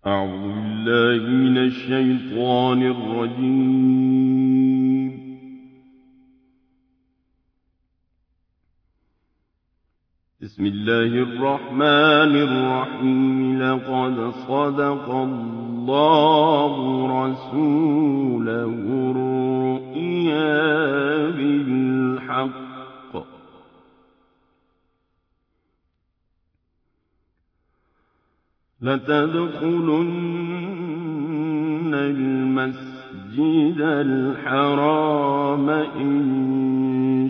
أعوذ بالله من الشيطان الرجيم. بسم الله الرحمن الرحيم. لقد صدق الله رسوله الرؤيا بالحق لتدخلن المسجد الحرام إن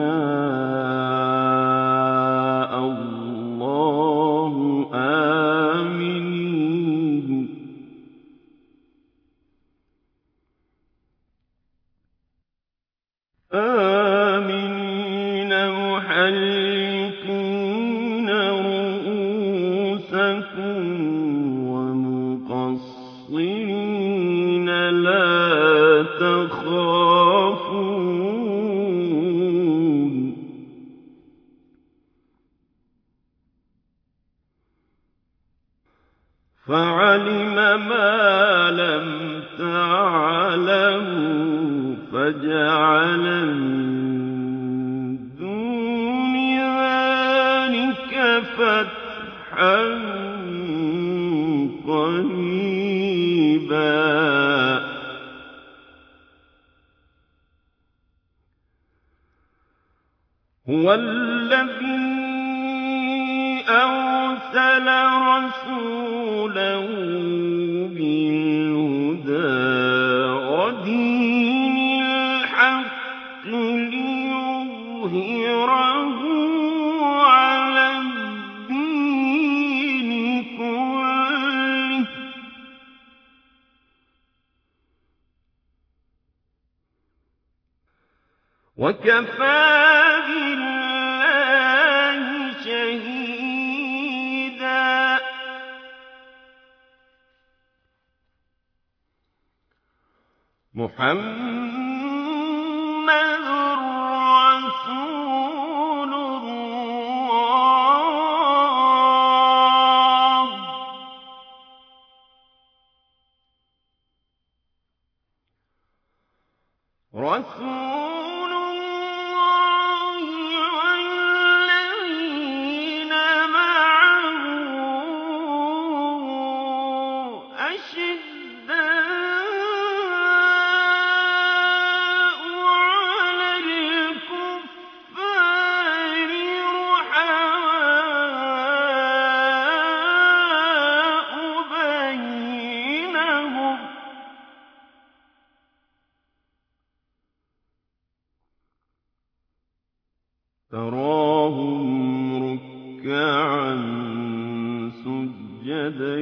شاء الله آمنين محلقين رؤوسكم ومقصرين لا تخافون فعلم ما لم تعلموا فجعل من دون ذلك فتحا قريبا. هو الذي أرسل رسوله بالهدى ودين الحق ليظهره على الدين كله وكفى بالله شهيدا. محمد رسول الله رسول الله والذين معه أشداء على الكفار رحماء بينهم تراهم ركعا سجدا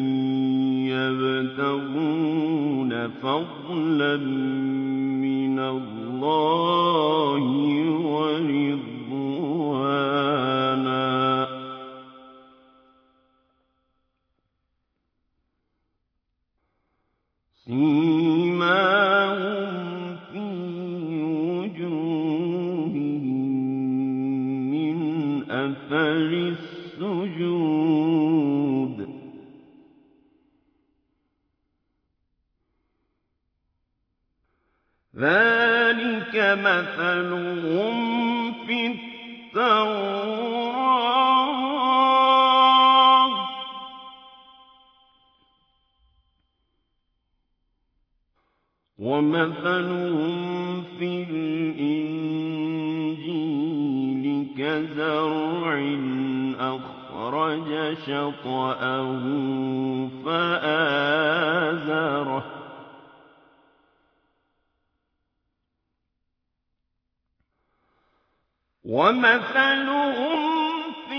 يبتغون فضلا من الله ورضوانا سيماهم في وجوههم من أثر السجود ذلك مثلهم في التوراة ومثلهم في الإنجيل كزرع أخرج شطأه فآزره ومثلهم في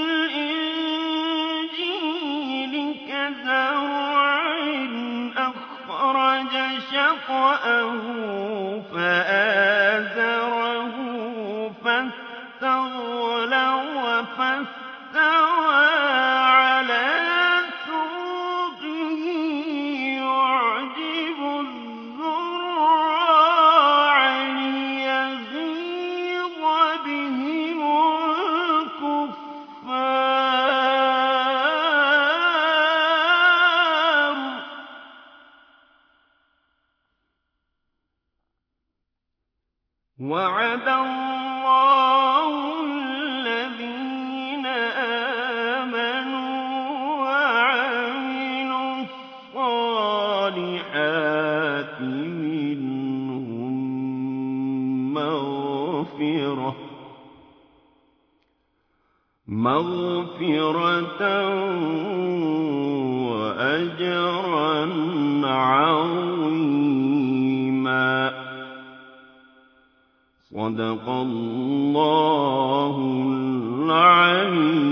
الإنجيل كزرع أخرج شطأه فآزره فاستغلظ فاستوى على سوقه يعجب الزراع ليغيظ بهم الكفار وَعَدَ اللَّهُ الَّذِينَ آمَنُوا وَعَمِلُوا الصَّالِحَاتِ مِنْهُم مَّغْفِرَةً وَأَجْرًا عَظِيمًا. صدق الله العلي